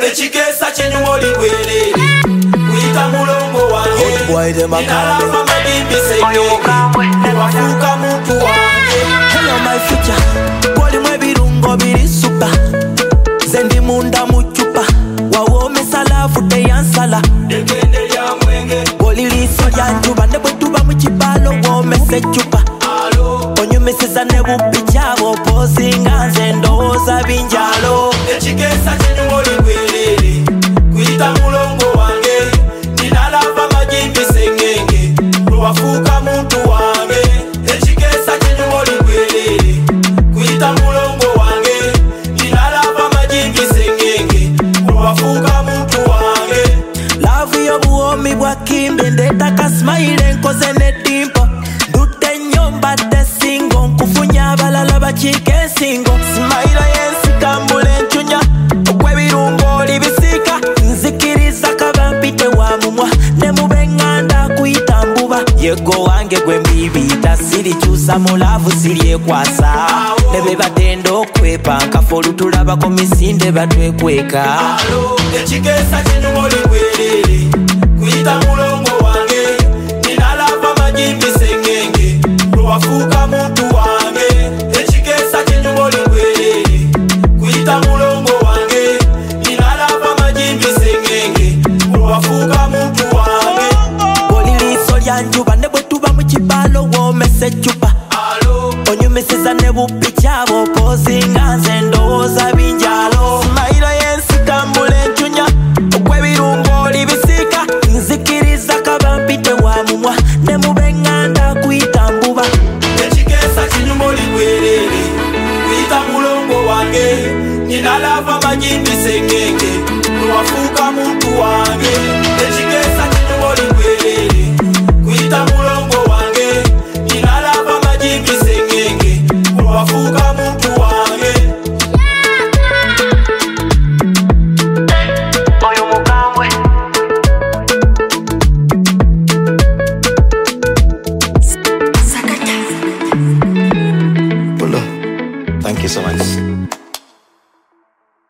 Echikesa chenyu moli bwerere kuita mulongo wange ninalava magimbi sengenge wafuka muntu wange. Hello my future Kwali mwe birungo biri super Zendi munda muchupa Wawomesa lafu te yansala Dekende lya mwenge Kwali liso ya njuba Nebwe tuba mchibalo womese chupa Onyumisiza nebu pichabo Pozinga nzendoza binjalo. Echikesa chenyu moli bwerere kuita mulongo wange ninalava magimbi sengenge wafuka muntu wange. Echikesa chenyu moli bwerere kuita mulongo wange ninalava magimbi sengenge wafuka muntu wange. Love yo buomi bwa kimbe ndetaka smile nkoze ne dimpo Dute nyomba de singo nkufunya balala bachike singo Smile yensi kambule nchunya Okwe birungo libisika Nzikiriza kabampite wa mumwa Nemube nganda kuitambuba Yego wange gwe mbibita Siri chusa mulavu siri ekwasa Nebe batendo kwepa Nkafolu tulaba komisinde batwe kweka. Echikesa chenyu moli bwerere kuita mulongo wange ninalava magimbi sengenge wafuka muntu